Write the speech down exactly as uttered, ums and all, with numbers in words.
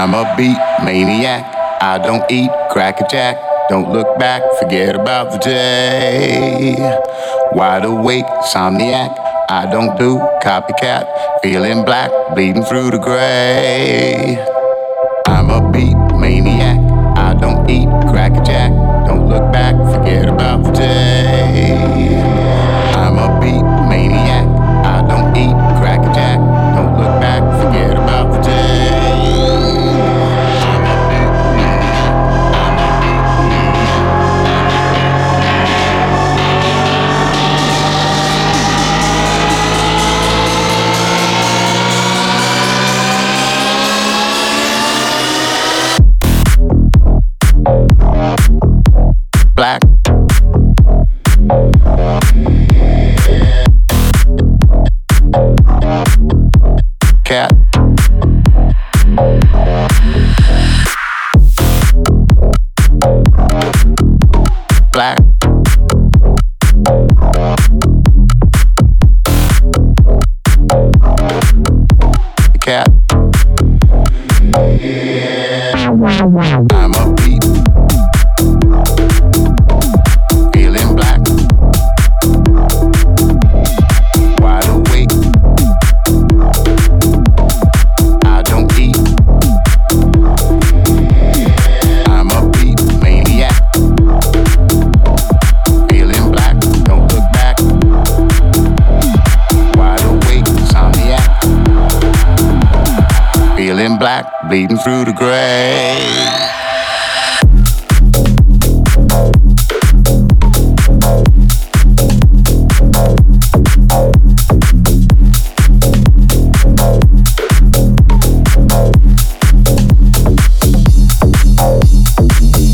I'm a beat maniac. I don't eat cracker jack. Don't look back, forget about the day. Wide awake, somniac. I don't do copycat. Feeling black, bleeding through the gray. I'm a beat maniac. I don't eat cracker jack. Don't look back, forget about the day. I'm a beat maniac. I don't eat cracker jack. Don't look back, forget about the day. Black. Cat. Black. Cat. I'm a beat. Feeling black. Wide awake. I don't eat. I'm a beat maniac. Feeling black. Don't look back. Wide awake. Insomniac. Feeling black. Bleeding through the gray.